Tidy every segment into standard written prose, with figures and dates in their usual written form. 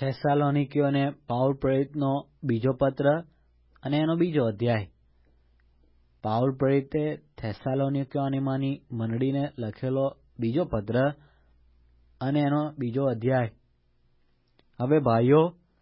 થેસાલોનિકીઓને Paul પ્રેરિતનો બીજો પત્ર અને એનો બીજો અધ્યાય. પાઉલ પ્રેરિતે થેસાલોનિકીઓમાંની મંડળીને લખેલો બીજો પત્ર અને એનો બીજો અધ્યાય. હવે ભાઈઓ,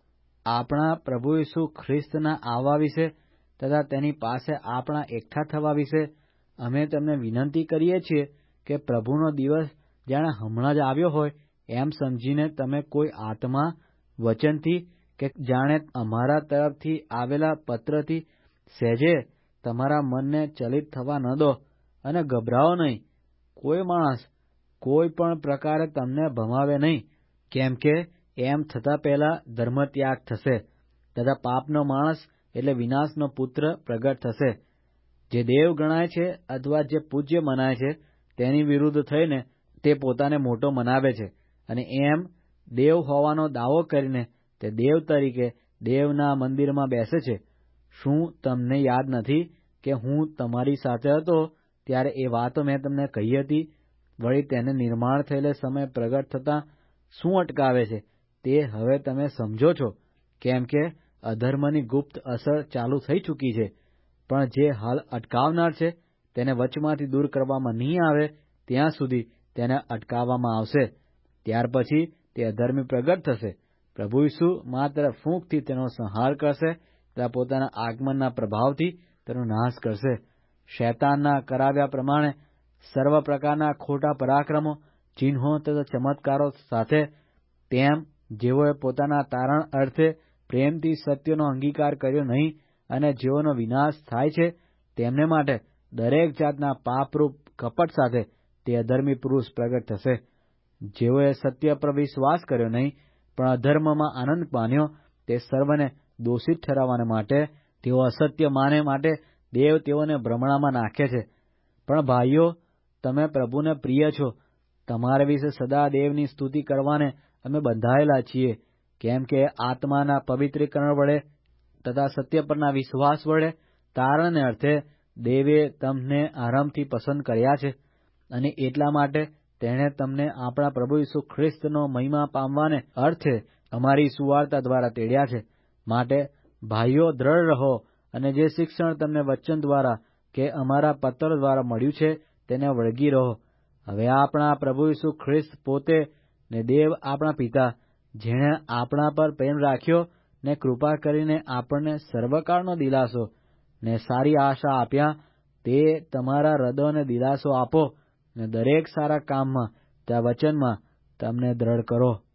આપણા પ્રભુ ઈસુ ખ્રિસ્તના આવવા વિશે તથા તેની પાસે આપણા એકઠા થવા વિશે અમે તમને વિનંતી કરીએ છીએ કે પ્રભુનો દિવસ જાણે હમણાં જ આવ્યો હોય એમ સમજીને તમે કોઈ આત્મા, વચનથી કે જાણે અમારા તરફથી આવેલા પત્રથી સહેજે તમારા મનને ચલિત થવા ન દો અને ગભરાઓ નહીં. કોઈ માણસ કોઈ પણ પ્રકારે તમને ભમાવે નહીં, કેમ કે એમ થતાં પહેલા ધર્મત્યાગ થશે તથા પાપનો માણસ એટલે વિનાશનો પુત્ર પ્રગટ થશે, જે દેવ ગણાય છે અથવા જે પૂજ્ય મનાય છે તેની વિરુદ્ધ થઈને તે પોતાને મોટો મનાવે છે અને એમ દેવ હોવાનો દાવો કરીને તે દેવ તરીકે દેવના મંદિરમાં બેસે છે. શું તમને યાદ નથી કે હું તમારી સાથે હતો ત્યારે એ વાતો મેં તમને કહી હતી? વળી તેને નિર્માણ થયેલે સમય પ્રગટ થતાં શું અટકાવે છે તે હવે તમે સમજો છો, કેમ કે અધર્મની ગુપ્ત અસર ચાલુ થઈ ચૂકી છે. પણ જે હાલ અટકાવનાર છે તેને વચમાંથી દૂર કરવામાં નહીં આવે ત્યાં સુધી તેને અટકાવવામાં આવશે. ત્યાર પછી તે અધર્મી પ્રગટ થશે. પ્રભુ ઈસુ માત્ર ફૂંકથી તેનો સંહાર કરશે તથા પોતાના આગમનના પ્રભાવથી તેનો નાશ કરશે. શૈતાનના કરાવ્યા પ્રમાણે સર્વ પ્રકારના ખોટા પરાક્રમો, ચિહ્નો તથા ચમત્કારો સાથે તેમ જેઓએ પોતાના તારણ અર્થે પ્રેમથી સત્યનો અંગીકાર કર્યો નહીં અને જેઓનો વિનાશ થાય છે તેમને માટે દરેક જાતના પાપરૂપ કપટ સાથે તે અધર્મી પુરુષ પ્રગટ થશે. જેઓએ સત્ય પર વિશ્વાસ કર્યો નહીં પણ અધર્મમાં આનંદ માન્યો, તે સર્વને દોષિત ઠરાવવાને માટે તેઓ અસત્ય માને માટે દેવ તેઓને ભ્રમણામાં નાખે છે. પણ ભાઈઓ, તમે પ્રભુને પ્રિય છો. તમારા વિશે સદા દેવની સ્તુતિ કરવાને અમે બંધાયેલા છીએ, કેમ કે આત્માના પવિત્રીકરણ વડે તથા સત્ય પરના વિશ્વાસ વડે તારણને અર્થે દેવે તમને આરંભથી પસંદ કર્યા છે અને એટલા માટે તેણે તમને આપણા પ્રભુ ઈસુ ખ્રિસ્તનો મહિમા પામવાને અર્થે અમારી સુવાર્તા દ્વારા તેડ્યા છે. માટે ભાઈઓ, દ્રઢ રહો અને જે શિક્ષણ તમને વચન દ્વારા કે અમારા પત્ર દ્વારા મળ્યું છે તેને વળગી રહો. હવે આપણા પ્રભુ ઈસુ ખ્રિસ્ત પોતે ને દેવ આપણા પિતા, જેણે આપણા પર પ્રેમ રાખ્યો ને કૃપા કરીને આપણને સર્વકાળનો દિલાસો ને સારી આશા આપ્યા, તે તમારા હૃદયોને દિલાસો આપો ને દરેક સારા કામમાં ત્યાં વચનમાં તમને દ્રઢ કરો.